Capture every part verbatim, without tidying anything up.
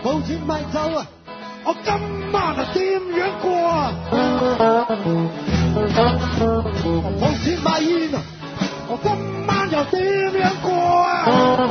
冇錢買酒啊！我今晚啊點樣過啊？冇錢買煙啊！我今晚又點樣過啊？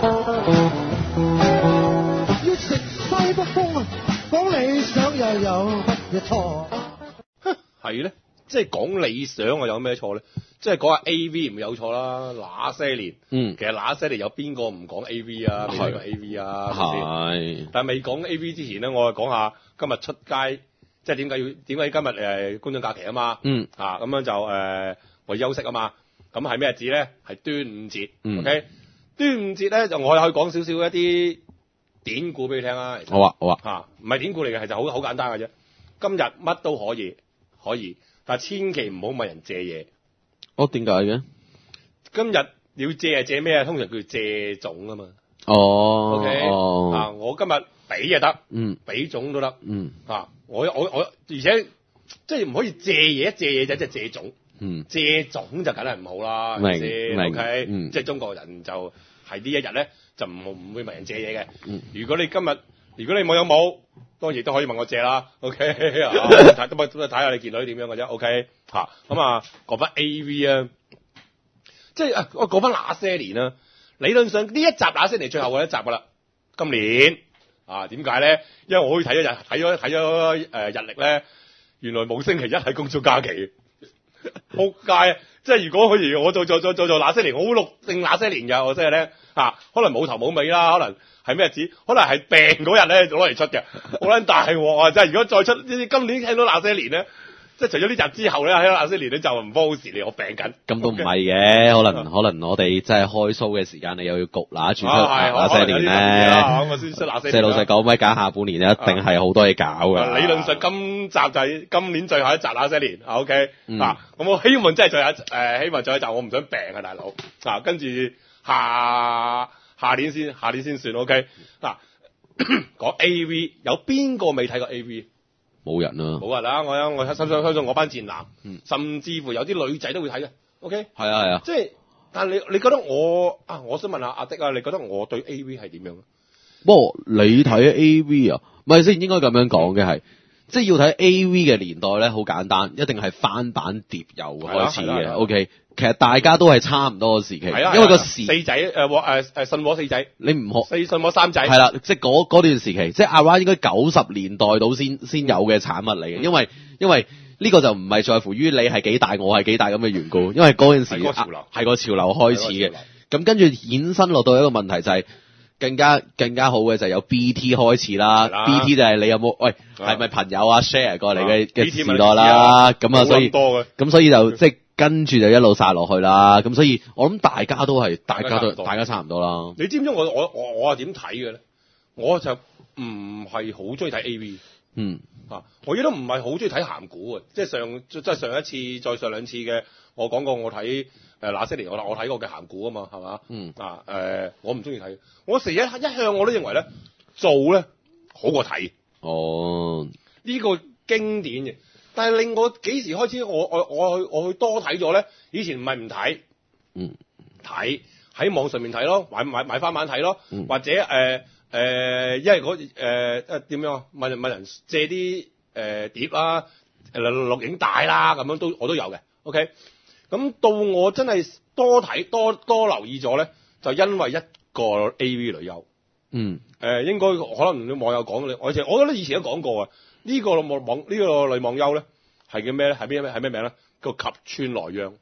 要食西北風啊！講理想又有乜嘢錯？ 係咧，即係講理想啊，有咩錯咧？即係講下 A V 唔有錯啦。那些年， 嗯， 其實那些年有邊個唔講 A V 啊？未睇過 A V 啊？ 係。 但係未講 A V 之前咧，我講下今日出街，即係點解要點解今日誒公眾假期啊嘛？ 嗯。 啊咁樣就誒、呃、為休息啊嘛。咁係咩日子咧？係端午節。 嗯。 OK，端午節咧就我又可以講少少一啲典故俾你聽啦。 好啊，好啊。 嚇，唔係典故嚟嘅，係就好好簡單嘅啫。今日乜都可以，可以，但係千祈唔好問人借嘢。 哦，點解嘅？ 今日要借係借咩啊？通常叫借種啊嘛。 哦。 O K。 哦。 啊，我今日俾就得。 嗯。 俾種都得。 嗯。 啊，我我我，而且即係唔可以借嘢，借嘢就即係借種。 嗯。 借種就梗係唔好啦，係明咪先明 ？O K。 嗯。 即係中國人就係呢一日咧，就唔唔會問人借嘢嘅。 嗯。 如果你今日如果你冇有冇，當然都可以問我借啦。O K。睇都睇下你見女點樣嘅啫。O K。嚇咁啊，講翻 A V 啊。即係啊，我講翻那些年啦。理論上呢一集那些年最後嘅一集噶啦，今年啊，點解咧？因為我好似睇咗日睇咗睇咗誒日曆咧，原來冇星期一係公眾假期，仆街啊！即係如果譬如我做做做做做那些年，我會錄定那些年㗎，我真係咧啊，可能冇頭冇尾啦，可能係咩日子？可能係病嗰日咧攞嚟出嘅，好撚大鑊啊！真係如果再出呢今年聽到那些年咧。即係除咗呢集之後咧，喺那些年咧就唔方好事嚟，我病緊。 咁都唔係嘅，可能可能我哋真係開 show 嘅時間，你又要焗拿住出那些年咧。 咁我先出那些年。 即係老實講，咪揀下半年咧，一定係好多嘢搞㗎。 理論上今集就係今年最後一集那些年。OK， 嗯、 啊，咁我希望真係最後一誒、呃，希望最後一集我唔想病啊，大佬。啊，跟住下下年先，下年先算。OK，嗱，講 A V 有邊個未睇過 A V？ 冇人啊， 冇人啦！我我相信相信我班賤男， 嗯、 甚至乎有啲女仔都會睇嘅。OK， 係啊係啊， 即係，但係你你覺得我啊？我想問下阿迪啊，你覺得我對 A V 係點樣？ 不過你睇 A V 啊，唔係先應該咁樣講嘅係，即係要睇 A V 嘅年代咧，好簡單，一定係翻版碟遊開始嘅。OK。其實大家都係差唔多嘅時期， 啊、 因為個時四仔誒誒誒信和四仔， 你唔學四信和三仔， 係啦，即係嗰嗰段時期，即係 around 應該九十年代到先先有嘅產物嚟嘅，因為因為呢個就唔係在乎於你係幾大，我係幾大咁嘅緣故，因為嗰陣時係個潮流，係個潮流開始嘅。咁跟住衍生落到一個問題就係、是、更加更加好嘅就係有 B T 開始啦 ，B T 就係你有冇喂係咪朋友啊 share 過嚟嘅嘅時代啦，咁啊所以咁所以就即係。跟住就一路殺落去啦，咁所以我諗大家都係，大家都大家差唔多啦。 你知唔知我我我我係點睇嘅咧？我就唔係好中意睇 A V。 嗯。 啊，我亦都唔係好中意睇鹹古啊，即係上即係上一次再上兩次嘅，我講過我睇誒那些年我我睇過嘅鹹古啊嘛，係嘛？ 嗯。 啊誒、呃，我唔中意睇，我成日一一向我都認為咧做咧好過睇。 哦。 呢個經典嘅。但係令我幾時開始我我我去我去多睇咗咧？以前唔係唔睇， 嗯， 睇喺網上面睇咯，買買買翻版睇咯， 嗯、 或者誒誒、呃呃，因為嗰誒誒點樣啊？問問人借啲誒、呃、碟啦、誒錄影帶啦，咁樣都我都有嘅。OK，咁到我真係多睇多多留意咗咧，就因為一個 A V 女優， 嗯， 誒、呃、應該可能啲網友講嘅，我我覺得以前都講過啊。呢、這個網網呢、這個女網優咧係叫咩咧？係咩咩係咩名咧？叫及川來央。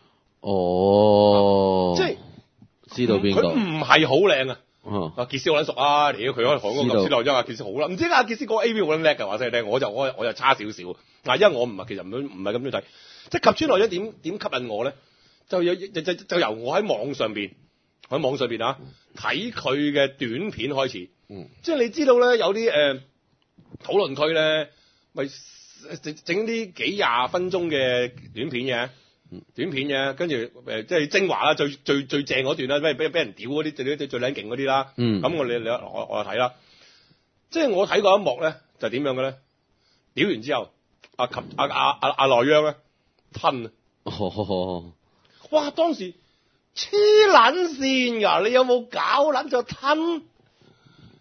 哦， 即係知道邊個？ 佢唔係好靚啊！ 嗯、 啊傑斯好撚熟啊！屌佢可以韓國及川來央啊！傑斯好啦，唔知啊傑斯個 A V 好撚叻嘅話，真係聽我就我我就差少少。嗱，因為我唔係其實唔唔係咁中意睇，即係及川來央點點吸引我咧？就有就就就由我喺網上邊喺網上邊啊睇佢嘅短片開始。 嗯， 即係你知道咧有啲誒。呃討論區咧，咪整整啲幾廿分鐘嘅短片嘅，短片嘅，跟住誒即係精華啦，最最最正嗰段啦，咩俾俾人屌嗰啲，最最最撚勁嗰啲啦。嗯，咁我你你我我睇啦，即係我睇過一幕咧，就點樣嘅咧？屌完之後，阿及阿阿阿阿來央咧吞啊！ 哦， 哇！當時黐撚線㗎，你有冇搞撚就吞？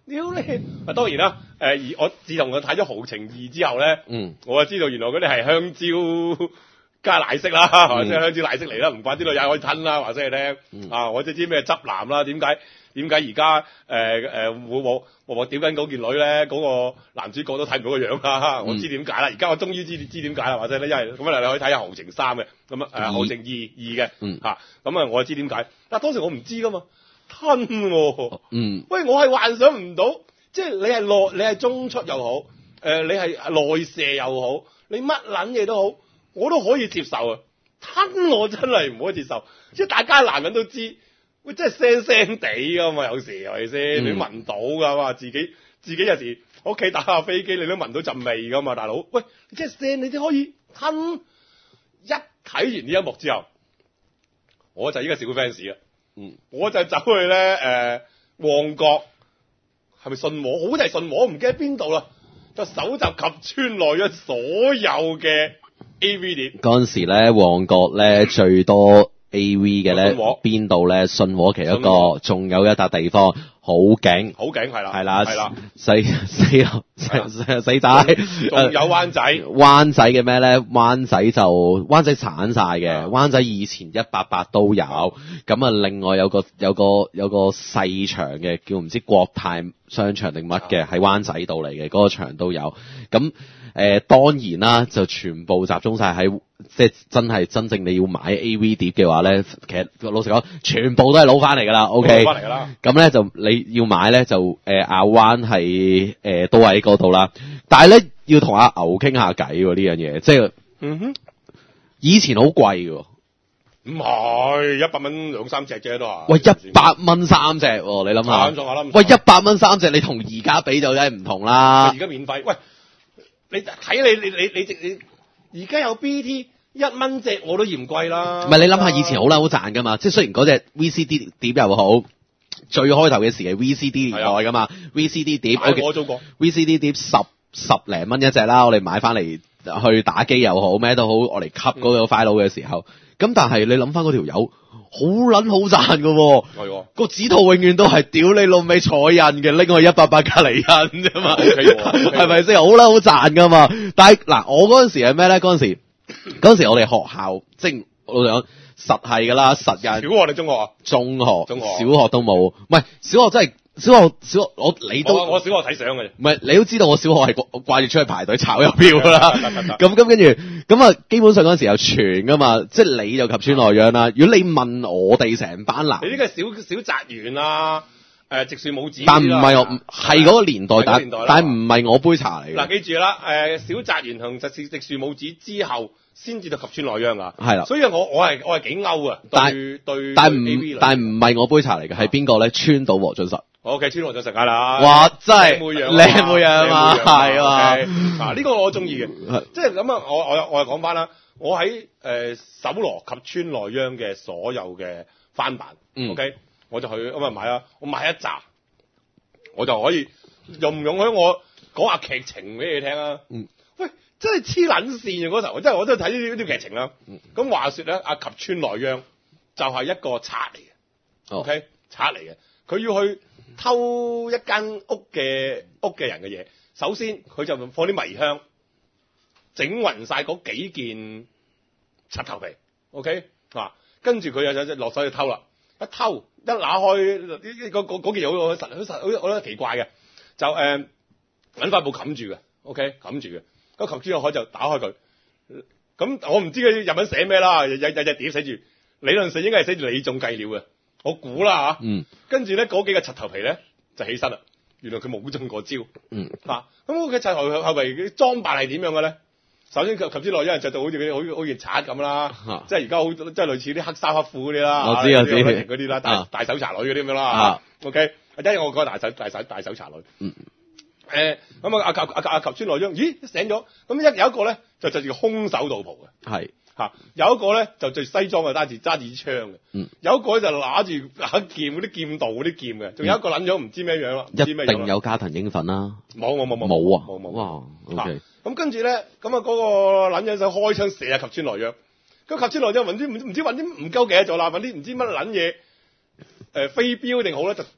屌你！啊當然啦，誒、呃、而我自從我睇咗《豪情二》之後咧， 嗯， 我就知道原來嗰啲係香蕉加奶昔啦，或者、嗯、香蕉奶昔嚟啦，唔怪啲女仔可以吞啦，話俾你聽。嗯、啊，我即知咩汁男啦，點解點解而家誒誒我我我我屌緊嗰件女咧，嗰、那個男主角都睇唔到個樣啦，我知點解啦。而家我終於知知點解啦，或者咧因為咁啊，你可以睇下《豪情三》嘅，咁啊誒《豪情二》二嘅， 嗯嚇，咁啊我就知點解。但當時我唔知噶嘛。吞喎、啊， 嗯， 喂，我係幻想唔到，即係你係內，你係中出又好，誒、呃，你係內射又好，你乜撚嘢都好，我都可以接受啊。吞我真係唔可以接受，即係大家男人都知，喂，真係腥腥地噶嘛，有時係咪先？你聞到噶嘛，自己自己有時屋企打下飛機，你都聞到陣味噶嘛，大佬，喂，你真係腥，你都可以吞。一睇完呢一幕之後，我就依個小 fans 啊。嗯，我就走去咧，誒、呃，旺角係咪信和？好似係信和，唔記得邊度啦。就搜集及村內嘅所有嘅 A V 碟。嗰陣時咧，旺角咧最多 A V 嘅咧，邊度咧？信和其一個，仲有一笪地方好勁， 好勁係啦， 係啦， 係啦， 死死死死仔， 仲有灣仔， 灣仔嘅咩咧？灣仔就灣仔鏟晒嘅，灣仔以前一八八都有，咁啊，另外有個有個有個細場嘅，叫唔知國泰商場定乜嘅，喺灣仔度嚟嘅，嗰個場都有，咁。誒、呃、當然啦，就全部集中晒喺即係真係真正你要買 A V 碟嘅話咧，其實老實講，全部都係攞翻嚟㗎啦。OK， 攞翻嚟㗎啦。咁咧就你要買咧就誒亞灣係誒都喺嗰度啦。但係咧要同阿牛傾下偈喎呢樣嘢，即係嗯哼，以前好貴㗎。 唔係一百蚊兩三隻啫都係。 喂，一百蚊三隻喎，你諗下。喂，一百蚊三隻，你同而家比就梗係唔同啦。 而家免費，喂。你睇你你你你你而家有 B T 一蚊隻我都嫌貴啦。 唔係你諗下以前好撚好賺噶嘛，即係雖然嗰隻 V C D 碟又好，最開頭嘅時期 V C D 年代噶嘛 ，V C D 碟我做過 ，V C D 碟十十零蚊一隻啦，我哋買翻嚟去打機又好咩都好，我嚟吸嗰個 file 嘅時候，咁、嗯、但係你諗翻嗰條友。好撚好賺㗎喎，係喎，個指圖永遠都係屌你老味彩印嘅，拎去一百八隔離印啫嘛，係咪先？好撚好賺㗎嘛。但係嗱，我嗰陣時係咩咧？嗰陣時嗰陣時我哋學校即係老實講實係㗎啦，實印。 小學定中學啊？ 中學， 中學， 小學都冇。唔係小學真係小學小學我你都我，我小學睇相嘅啫。 唔係你都知道我小學係掛住出去排隊炒郵票㗎啦。咁咁跟住咁啊，基本上嗰陣時有傳㗎嘛，即係你就及川內央啦。如果你問我哋成班男， 你呢個小小澤園啊，誒直樹母子， 但唔係我係嗰個年代，但但係唔係我杯茶嚟嘅。 嗱，記住啦，誒小澤園同直樹直樹母子之後，先至到及川內央啊。 係啦， 所以我我係我係幾勾啊。 但對對， 但唔但唔係我杯茶嚟嘅，係邊個咧？川島和俊實。 O K，川島和俊實梗啦。 哇！真係靚妹樣， 靚妹樣啊，係啊。 嗱，呢個我中意嘅，即係咁啊！我我我又講翻啦，我喺誒搜羅及川內央嘅所有嘅翻版，O K，我就去咁啊買啦，我買一紮，我就可以容唔容許我講下劇情俾你聽啊？嗯，喂，真係黐撚線啊！嗰時候，真係我真係睇呢啲劇情啦。咁、嗯、話說咧，阿及川內央就係一個賊嚟嘅，O K，賊嚟嘅，佢要去偷一間屋嘅屋嘅人嘅嘢。首先佢就放啲迷香，整暈晒嗰幾件柒頭皮 ，OK 啊，跟住佢又有落手去偷啦，一偷一揦開嗰件嘢好實好實好我覺得奇怪嘅，就誒揾塊布冚住嘅 ，OK 冚住嘅，咁冚住個海就打開佢，咁我唔知佢日文寫咩啦，有有有隻碟寫住，理論上應該係寫住你中計了嘅，我估啦嚇，嗯，跟住咧嗰幾個柒頭皮咧就起身啦。原來佢冇中過招，嗯，嗱，咁佢柒頭後邊嘅裝扮係點樣嘅咧？首先及及之內，有人着到好似嗰啲好好似賊咁啦，啊、即係而家好即係類似啲黑衫黑褲嗰啲啦， 我知我知嗰啲啦，大、啊、大手茶女嗰啲咁樣啦、啊、，OK，一係我講大手大手大手茶女，嗯，誒咁啊阿及阿阿及川內央，咦醒咗，咁一有一個咧就着住空手道袍嘅，係。嚇，有一個咧就着西裝嘅，揸住揸住支槍嘅，嗯，有一個咧就揦住把劍嗰啲劍道嗰啲劍嘅，仲有一個撚咗唔知咩樣啦，唔知咩樣。一定有加藤英粉啦。冇冇冇冇冇啊！冇冇哇 ，OK。咁跟住咧，咁啊嗰個撚樣就開槍射下及川內央，咁及川內央揾啲唔唔知揾啲唔鳩嘅咗啦，揾啲唔知乜撚嘢誒飛鏢定好咧，就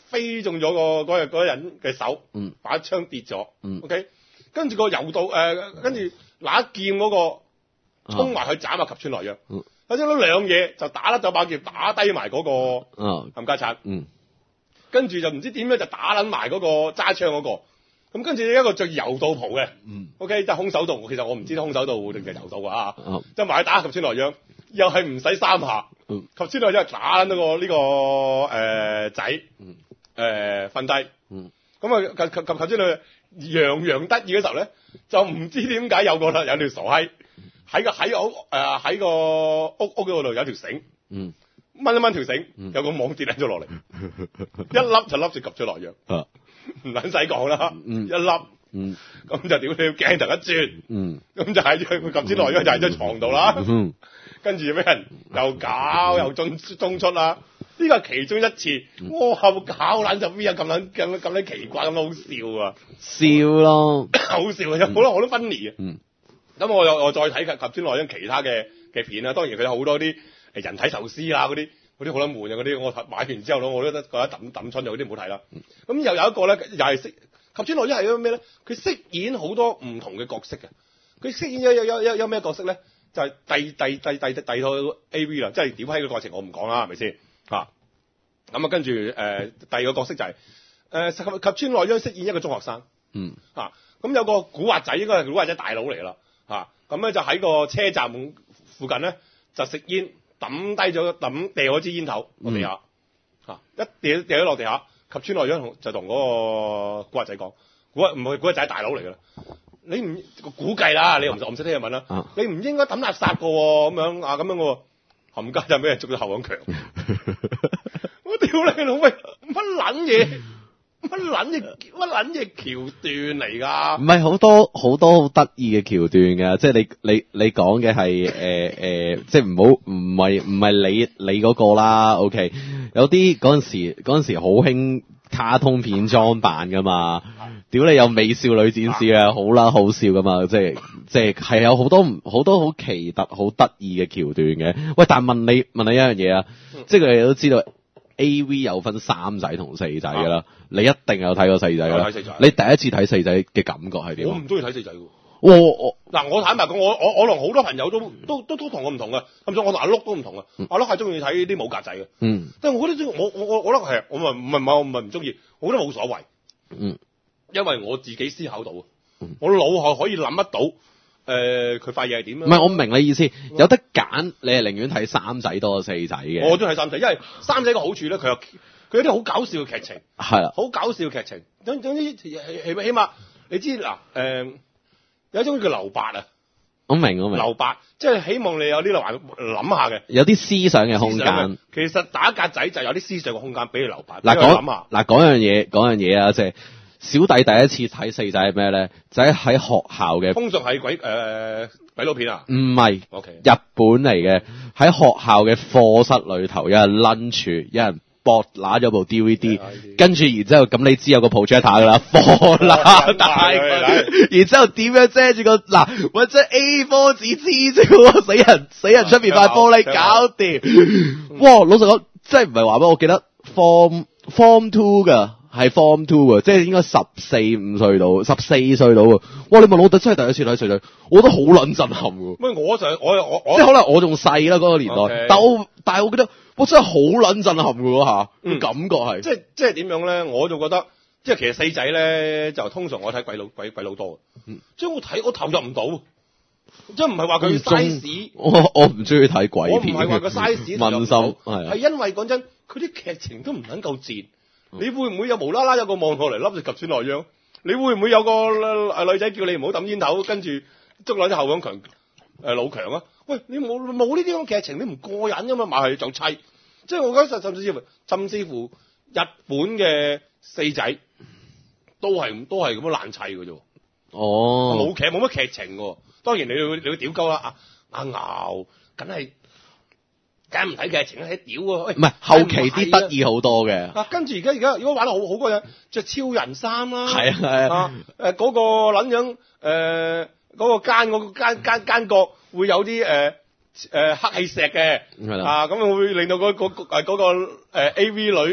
飛中咗個嗰日嗰個人嘅手， 嗯， 把槍跌咗， 嗯 OK，跟住個柔道誒，跟住拿劍嗰個衝埋去斬啊及川來央， 嗯， 或者攞兩嘢就打甩咗把劍，打低埋嗰個嗯冚家鏟， 嗯， 跟住就唔知點樣就打撚埋嗰個揸槍嗰個。咁跟住一個着柔道袍嘅， 嗯 ，OK，即係空手道。其實我唔知空手道定係柔道啊， 嗯即係埋打及川來央，又係唔使三下， 嗯及川來央打撚到個呢個誒仔， 嗯誒瞓低， 嗯， 咁啊及及及及川來央洋洋得意嘅時候咧，就唔知點解有個有條傻閪喺個喺屋誒喺個屋屋嗰度有條繩， 嗯， 掹一掹條繩， 嗯有個網跌撚咗落嚟，一粒就笠住及川來央。 啊， 唔撚使講啦， 嗯一粒， 嗯咁就屌你鏡頭一轉， 嗯咁就喺佢撳之內，就喺張床度啦。 嗯跟住俾人又搞又中中出啦，呢個係其中一次。我後搞撚就邊有咁撚咁咁撚奇怪咁好笑啊！ 笑咯， 好笑啊！有好多好多分離啊！ 嗯咁我又我再睇及之內因其他嘅嘅片啦，當然佢有好多啲誒人體壽司啊嗰啲。嗰啲好撚悶啊！嗰啲我買完之後咧，我都覺得覺得抌抌春就嗰啲唔好睇啦。咁又有一個咧，又係飾及川來央係咩咧？佢飾演好多唔同嘅角色嘅。佢飾演有有有有有咩角色咧？就係第第第第第第套 A V 啦，即係點閪嘅過程我唔講啦，係咪先嚇？咁啊，跟住誒、呃、第二個角色就係、是、誒、呃、及川來央飾演一個中學生。 嗯嚇，咁有個古惑仔，應該係古惑仔大佬嚟啦嚇。咁咧就喺個車站附近咧就食煙。抌低咗抌掉咗支煙頭落地下，嚇、嗯、一掉掉咗落地下，及川來央同就同嗰個古惑仔講，古惑唔係古惑仔大佬嚟㗎啦，你唔估計啦，你又唔我唔識聽日文啦， 啊、 你唔應該抌垃圾㗎喎，咁樣啊咁樣喎，冚家就俾人捉咗後頸強，我屌你老味，乜撚嘢？乜撚嘢乜撚嘢橋段嚟㗎？ 唔係好多好多好得意嘅橋段㗎，即係你你你講嘅係誒誒，即係唔好唔係唔係你你嗰個啦。OK，有啲嗰陣時嗰陣時好興卡通片裝扮㗎嘛，屌你有美少女戰士啊，好啦好笑㗎嘛，即係即係係有好多好多好奇特好得意嘅橋段嘅。喂，但係問你問你一樣嘢啊，嗯、即係佢哋都知道。A V 有分三仔同四仔㗎啦，啊、你一定有睇過四仔㗎啦。睇四仔。你第一次睇四仔嘅感覺係點？ 我唔中意睇四仔㗎。 我我嗱，我坦白講，我我我同好多朋友都都都都同我唔同嘅，甚至我同阿碌都唔同嘅。嗯、阿碌係中意睇啲武格仔嘅。嗯。但係我覺得我我我我覺得係，我唔係唔係我唔係唔中意，我覺得冇所謂。嗯。因為我自己思考到，嗯、我腦後可以諗得到。誒，佢塊嘢係點啊？ 唔係，我唔明你意思。有得揀，你係寧願睇三仔多過四仔嘅。 我中意睇三仔，因為三仔個好處咧，佢有佢有啲好搞笑嘅劇情。係啦，好搞笑嘅劇情。總總之，起起碼你知嗱，誒、呃、有一種叫留白啊。 我明我明。 留白，即係希望你有啲留諗下嘅， 有啲思想嘅空間。 其實打格仔就有啲思想嘅空間俾你留白。 嗱講嗱講樣嘢，講樣嘢啊，即係。小弟第一次睇四仔係咩咧？就喺喺學校嘅， 通常係鬼誒、呃、鬼佬片啊？唔係 ，OK， 日本嚟嘅。喺學校嘅課室裏頭，有人 lunch，有人博拿咗部 D V D， 跟住然之後咁你知有個 projector 噶啦，放乸大佢，然之後點樣遮住個嗱，或者 A 四 紙黐住喎，死人死人出邊塊玻璃搞掂。哇！老實講，真係唔係話咩？我記得 form form two 噶。係 Form Two 啊，即係應該十四五歲到，十四歲到啊！哇，你問我真係第一次睇四仔，我覺得好撚震撼喎。 喂，我就我我我即係可能我仲細啦嗰個年代，okay. 但我但係我覺得我真係好撚震撼嘅嗰下，嗯、感覺係。即係即係點樣咧？我就覺得即係其實四仔咧，就通常我睇鬼佬鬼鬼佬多，嗯、即係我睇我投入唔到，即係唔係話佢 size， 我我唔中意睇鬼片， 我唔係話個 size 問心係， 係因為講真，佢啲劇情都唔能夠賤。你會唔會有無啦啦有個望過嚟笠住及川來央？你會唔會有個誒女仔叫你唔好抌煙頭，跟住捉攞隻後頸強誒、呃、老強啊？喂，你冇冇呢啲咁劇情，你唔過癮噶嘛？咪係就砌，即係我覺得甚至乎甚至乎日本嘅四仔都係都係咁樣爛砌嘅啫。哦，冇劇冇乜劇情嘅。當然你會你會屌鳩啦，阿阿牛梗係。梗唔睇劇情啦，睇屌喎！ 唔係後期啲得意好多嘅。 啊，跟住而家而家如果玩得好好過癮，着超人衫啦。 係啊係啊。 誒嗰個撚樣誒嗰個奸嗰個奸奸奸角會有啲誒誒黑氣石嘅。係啦。啊咁會令到嗰嗰誒嗰個誒 A V 女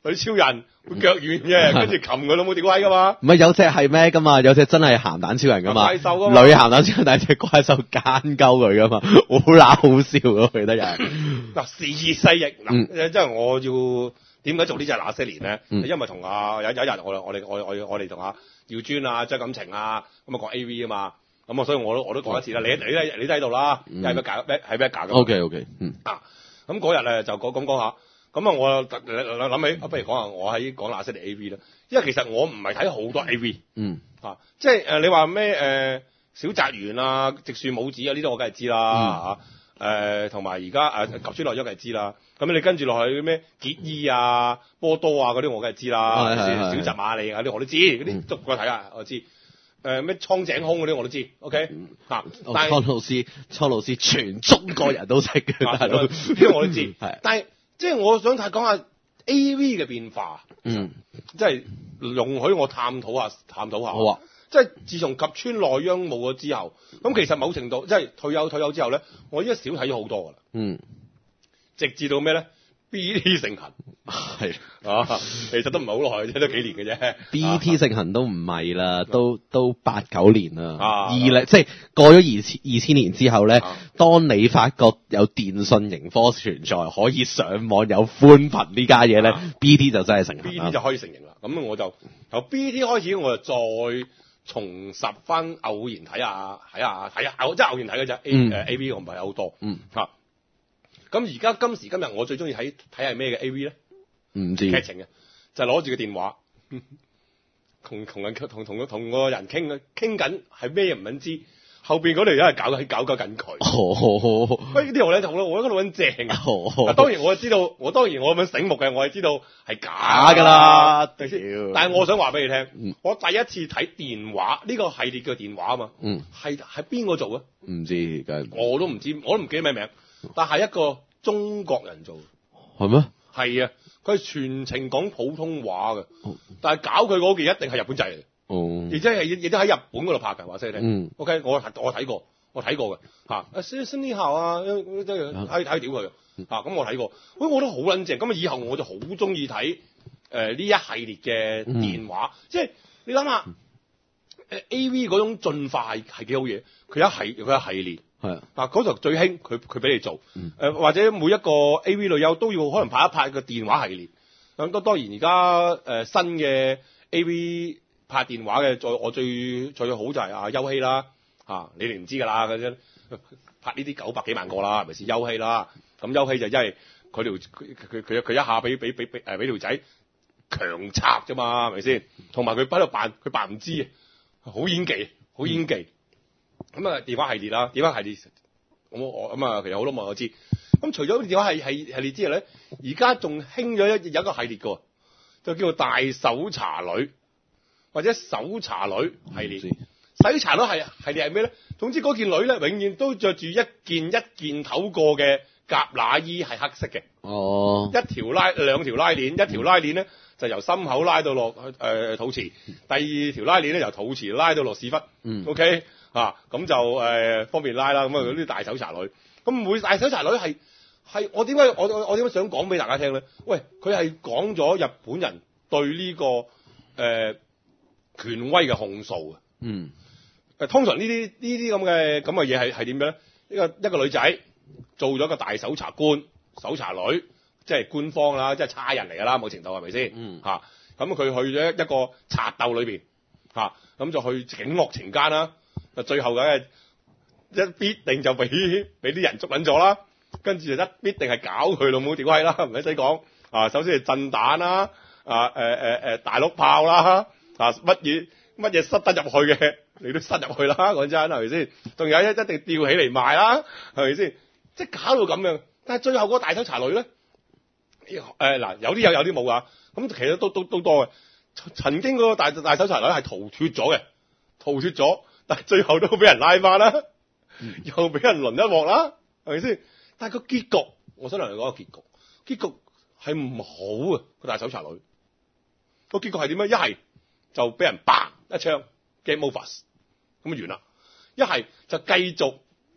女超人會腳軟嘅，跟住擒佢老母屌閪噶嘛。 唔係有隻係咩噶嘛？有隻真係鹹蛋超人噶嘛？ 怪獸噶嘛？ 女鹹蛋超人，但係隻怪獸奸鳩佢噶嘛？好乸好笑咯，記得又係。 嗱，時移世易嗱， 嗯即係我要點解做呢隻那些年咧？ 嗯因為同啊有有一日我我哋我我我哋同阿耀尊啊張感情啊咁啊講 A V 啊嘛，咁啊所以我都我都講一次啦。你你都你都喺度啦， 嗯係咩假咩係咩假嘅 O K O K，嗯啊，咁嗰日咧就講咁講下。咁啊，我諗起，不如講下我喺講那些年 A V 啦。因為其實我唔係睇好多 A V， 嗯啊，即係誒你話咩誒小澤圓啊、直樹母子啊呢啲我梗係知啦嚇，誒同埋而家誒及川落咗梗係知啦。咁你跟住落去咩結衣啊、波多啊嗰啲我梗係知啦， 係係係小澤瑪利啊啲我都知，嗰啲逐個睇下我知。誒咩蒼井空嗰啲我都知 ，OK 嚇。但係蒼老師，蒼老師全中國人都識嘅，大佬， 呢個我都知。 係但係即係我想睇講下 A V 嘅變化， 嗯， 即係容許我探討下探討下。 好啊。 即係自從及川內央冇咗之後，咁其實某程度即係退休退休之後咧，我依家少睇咗好多噶啦。 嗯， 直至到咩咧 ？B T 盛行係啊，其實都唔係好耐啫，都幾年嘅啫。 B T 盛行都唔係啦，都都八九年啦。 啊二零即係過咗二千二千年之後咧， 啊當你發覺有電訊盈科存在，可以上網有寬頻呢家嘢咧啊 ，B T 就真係盛行 B T 啦。 就可以成型啦。咁我就由 B T 開始，我就再重拾翻偶然睇下睇下睇下，即係偶然睇嘅啫。A 嗯誒 A V 我唔係好多。 嗯嚇。咁而家今時今日我最中意睇睇係咩嘅 A V 咧？ 唔知劇情嘅，就係攞住個電話，同同人同同同個人傾嘅，傾緊係咩唔撚知，後邊嗰條友係搞緊搞搞緊佢。 哦喂，呢條咧就好啦，我覺得好撚正嘅。 哦啊當然我知道，我當然我咁樣醒目嘅，我係知道係假假㗎啦係咪先屌但係我想話俾你聽， 嗯我第一次睇電話呢個系列嘅電話啊嘛， 嗯， 係係邊個做啊？ 唔知梗係我都唔知，我都唔記得咩名，但係一個中國人做。 係咩？ 係啊，佢係全程講普通話嘅， 哦但係搞佢嗰件一定係日本仔嚟嘅， 哦而且係亦都喺日本嗰度拍嘅，話俾你聽。 嗯 OK，我我睇過，我睇過嘅嚇。啊，新新呢校啊，即係睇睇屌佢嚇。咁我睇過，喂，我覺得好撚正。咁啊，以後我就好中意睇誒呢一系列嘅電話，即係你諗下誒 A V 嗰種進化係係幾好嘢。佢一系佢一系列。 係啊， 嗱嗰時候最興，佢佢俾你做，誒、 嗯呃、或者每一個 A V 女優都要可能拍一拍個電話系列。咁當當然而家誒新嘅 A V 拍電話嘅，最我最最好就係阿優希啦，嚇、啊、你哋唔知㗎啦，嗰啲拍呢啲九百幾萬個啦，係咪先優希啦？咁優希就因為佢條佢佢佢佢一下俾俾俾俾誒俾條仔強插啫嘛，係咪先？同埋佢喺度扮佢扮唔知啊，好演技，好演技。咁啊，電話系列啦，電話系列，我我咁啊，其實好多網友知。咁除咗電話系系系列之外咧，而家仲興咗一有一個系列嘅，就叫做大搜查女或者搜查女系列。搜查女系系列係咩咧？總之嗰件女咧，永遠都着住一件一件頭過嘅夾乸衣，係黑色嘅。 哦， 一條拉兩條拉鏈，一條拉鏈咧就由心口拉到落誒、呃、肚臍，第二條拉鏈咧由肚臍拉到落屎忽。 嗯 OK。啊，咁就誒、呃、方便拉啦，咁啊嗰啲大搜查女，咁每大搜查女係係我點解我我我點解想講俾大家聽咧？喂，佢係講咗日本人對呢、這個誒、呃、權威嘅控訴啊。 嗯， 誒通常呢啲呢啲咁嘅咁嘅嘢係係點樣咧？一個一個女仔做咗個大搜查官、搜查女，即係官方啦，即係差人嚟㗎啦，某程度係咪先？ 嗯， 嚇，咁佢去咗一個賊鬥裏邊嚇，咁、啊、就去警惡懲奸啦。最後嘅一必定就俾俾啲人捉撚咗啦，跟住就一必定係搞佢老母屌閪啦，唔使講啊！首先係震彈啦，啊誒誒誒大碌炮啦，啊乜嘢乜嘢塞得入去嘅，你都塞入去啦，講真係咪先？仲有一一定吊起嚟賣啦，係咪先？即係搞到咁樣，但係最後嗰個大搜查女咧，誒、呃、嗱有啲有有啲冇啊，咁其實都都都多嘅。曾經嗰個大大搜查女係逃脫咗嘅，逃脫咗。但係最後都俾人拉翻啦，嗯、又俾人輪一鑊啦，係咪先？但係個結局，我想同你講個結局，結局係唔好啊！個大搜查女個結局係點樣？一係就俾人砰一槍 game over 咁完啦，一係就繼續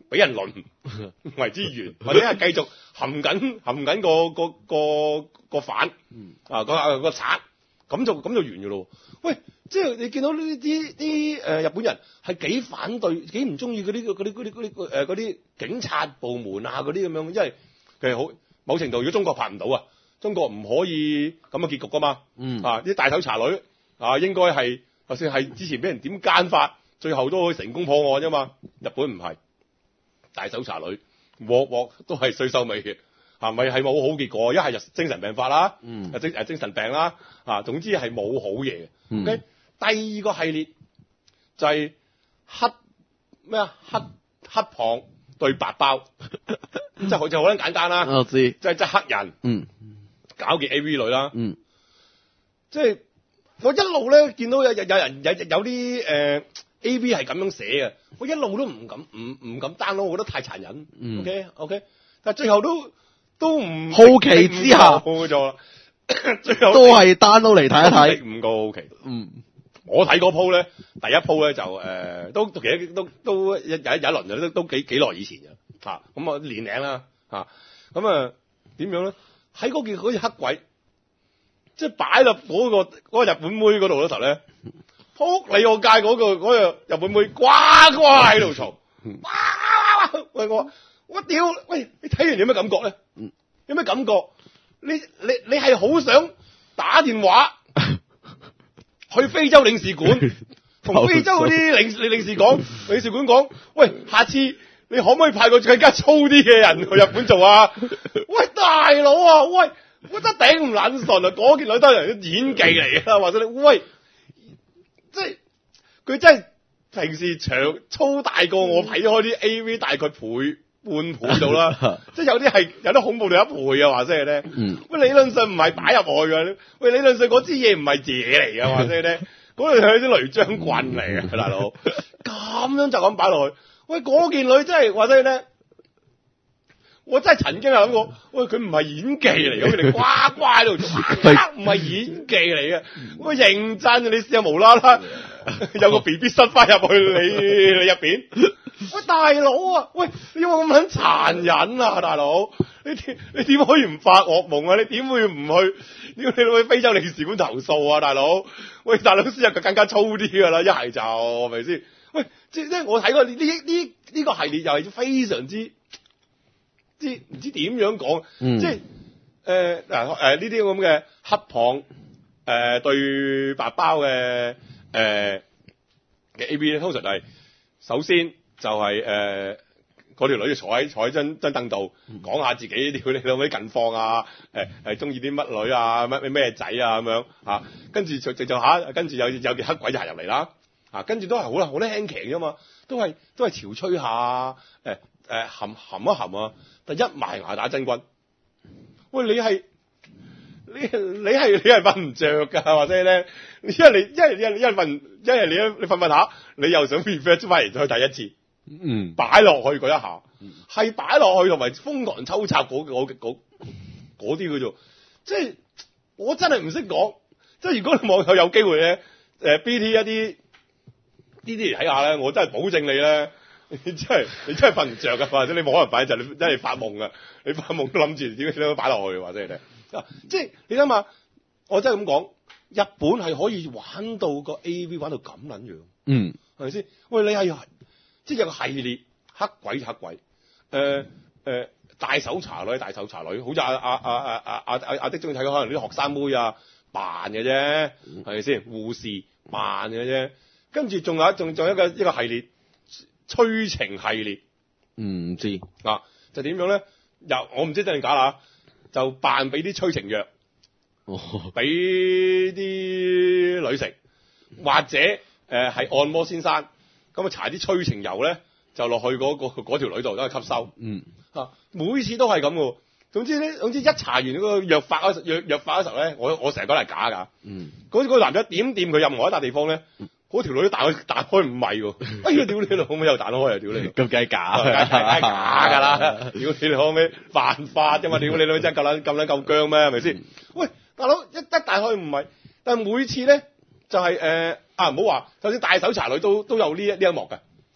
俾人輪為之完，或者係繼續含緊含緊個個個個反啊個個賊，咁就咁就完嘅咯。喂，即係你見到呢啲啲誒日本人係幾反對、幾唔中意嗰啲嗰啲嗰啲嗰啲誒嗰啲警察部門啊嗰啲咁樣，因為其實好某程度，如果中國拍唔到啊，中國唔可以咁嘅結局噶嘛。嗯啊，啲大搜查女啊，應該係就算係之前俾人點奸法，最後都可以成功破案啫嘛。日本唔係。大搜查女，鑊鑊都係衰收尾嘅，係咪係冇好結果？一係就精神病發啦，嗯，精誒精神病啦，啊，總之係冇好嘢嘅。嗯、OK，第二個系列就係黑咩啊黑黑胖對白包，即係好似好撚簡單啦。我知，即係即係黑人，嗯，搞嘅 A V 女啦，嗯，即係我一路咧見到有有有人有有啲誒。呃A V 係咁樣寫嘅，我一路都唔敢唔唔敢 download，我覺得太殘忍。嗯、OK OK，但係最後都都唔好奇之下，冇錯啦。最後都係 download 嚟睇一睇，五個好奇。嗯，我睇嗰鋪咧，第一鋪咧就誒、呃、都其實都都有有一輪就都都幾幾耐以前嘅嚇，咁啊年齡啦嚇，咁啊點樣咧？喺嗰件好似黑鬼，即係擺落嗰個嗰、嗰個日本妹嗰度嗰頭咧。撲你個街嗰個嗰個日本妹呱呱喺度嘈，哇！喂我我屌喂，你睇完有咩感覺咧？有咩感覺？你你你係好想打電話去非洲領事館，同非洲嗰啲領領領事講領事館講，喂，下次你可唔可以派個更加粗啲嘅人去日本做啊？喂，大佬啊，喂，我真頂唔撚順啊！嗰件女都係人啲演技嚟㗎，或者你喂。即係佢真係平時長粗大過我睇開啲 A V 大概倍半倍到啦，即係有啲係有啲恐怖到一倍啊！話聲咧，嗯、喂理論上唔係擺入去嘅，喂理論上嗰支嘢唔係嘢嚟嘅，話聲咧，嗰度係啲雷章棍嚟嘅，大佬咁樣就咁擺落去，喂嗰件女真係話聲咧，我真係曾經係諗過，喂佢唔係演技嚟嘅，佢哋呱呱喺度做，唔係演技嚟嘅，喂認真，你試下無啦啦有個 B B 塞翻入去你你入邊，喂大佬啊，喂你有冇咁撚殘忍啊，大佬，你點你點可以唔發惡夢啊？你點會唔去？你你去非洲領事館投訴啊，大佬？喂大佬先有個更加粗啲噶啦，一係就係咪先？喂即即係我睇過呢呢呢個系列又係非常之。知唔知點樣講？嗯、即係誒嗱誒呢啲咁嘅黑胖誒、呃、對白包嘅誒嘅 A V 咧，通常係首先就係誒嗰條女就坐喺坐喺張張凳度講下自己屌你老味近況啊，誒誒中意啲乜女啊，乜咩仔啊咁樣嚇，跟住就就就嚇，跟住有有件黑鬼就行入嚟啦，啊跟住都係好啦，好咧輕騎啫嘛，都係都係潮吹下誒誒含含一含啊。但一埋牙打真軍，喂你係你你係你係瞓唔着㗎，或者咧，因為你因為你因為瞓，因為你你瞓瞓下，你又想 refresh 翻嚟再去第一次，嗯，擺落去嗰一下，係擺落去同埋瘋狂抽插嗰嗰嗰啲叫做，即係我真係唔識講，即係如果你網友有機會咧，誒 B T 一啲呢啲嚟睇下咧，我真係保證你咧。你真係你真係瞓唔着噶，或者你冇可能擺就你真係發夢噶，你發夢都諗住點樣點樣擺落去，或者你聽，即係你諗下，我真係咁講，日本係可以玩到個 A V 玩到咁撚樣，嗯，係咪先？喂，你係即係有個系列黑鬼黑鬼，誒、呃、誒、呃、大搜查女大搜查女，好似阿阿阿阿阿阿阿阿的中意睇可能啲學生妹啊扮嘅啫，係咪先？護士扮嘅啫，跟住仲有仲仲有一個一個系列。催情系列，唔知啊，就點樣咧？又我唔知真定假啦，就扮俾啲催情藥，俾啲、哦、女食，或者誒係、呃、按摩先生，咁啊搽啲催情油咧，就落去嗰、嗰個嗰條女度都係吸收，嗯啊，每次都係咁嘅。總之咧，總之一搽完嗰個藥法嗰藥藥法嗰時候咧，我我成日覺得係假㗎，嗯，嗰、嗰個男仔點掂佢任何一笪地方咧。嗯嗰條女彈開彈開唔係喎，哎呀屌你老味又彈開啊屌你，咁梗係假，梗係假㗎啦！屌你老味犯法啫嘛，屌你老味真係夠撚夠撚夠薑咩？係咪先？喂，大佬一一彈開唔係，但係每次咧就係、是、誒、呃、啊唔好話，就算大搜查女都都有呢一呢一幕㗎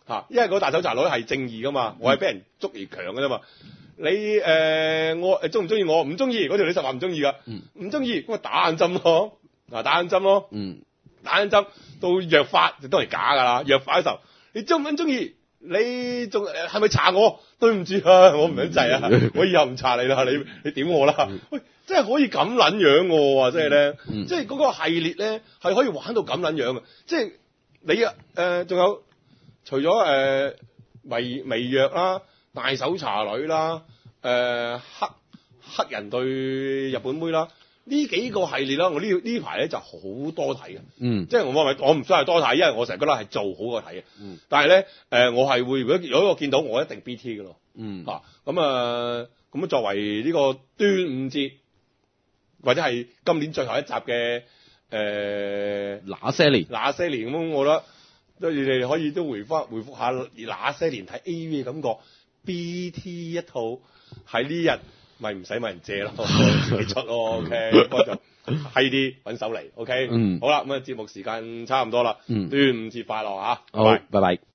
嚇，因為嗰大搜查女係正義噶嘛，我係俾人捉而強嘅啫嘛。你誒、呃、我誒中唔中意我？唔中意嗰條你實話唔中意噶，唔中意咁咪打眼針咯，嗱打眼針咯， 嗯， 打眼針到藥發就當然假噶啦，藥發嘅時候你中唔中意？你仲係咪查我？對唔住啊，我唔想制啊，我以後唔查你啦，你你點我啦？喂，真係可以咁撚樣嘅喎，即係咧， 嗯、 即係嗰個系列咧係可以玩到咁撚樣嘅，即係你啊誒，仲、呃、有除咗誒、呃、微微弱啦、大搜查女啦、誒、呃、黑黑人對日本妹啦。呢幾個系列啦，我呢呢排咧就好多睇嘅， 嗯，即係我咪我唔想係多睇，因為我成日覺得係做好過睇嘅， 嗯， 但係咧誒，我係會如果如果我見到我一定 B T 嘅咯， 嗯， 嚇咁啊咁作為呢個端午節或者係今年最後一集嘅誒那些年那些年咁，我覺得都你哋可以都回覆回覆下那些年睇 A V 嘅感覺 ，B T 一套喺呢日。咪唔使問人借咯，自己出咯 ，OK，不過就閪啲揾手嚟 ，OK， 嗯， 好啦，咁啊節目時間差唔多啦， 嗯， 端午節快樂嚇， 好，拜拜。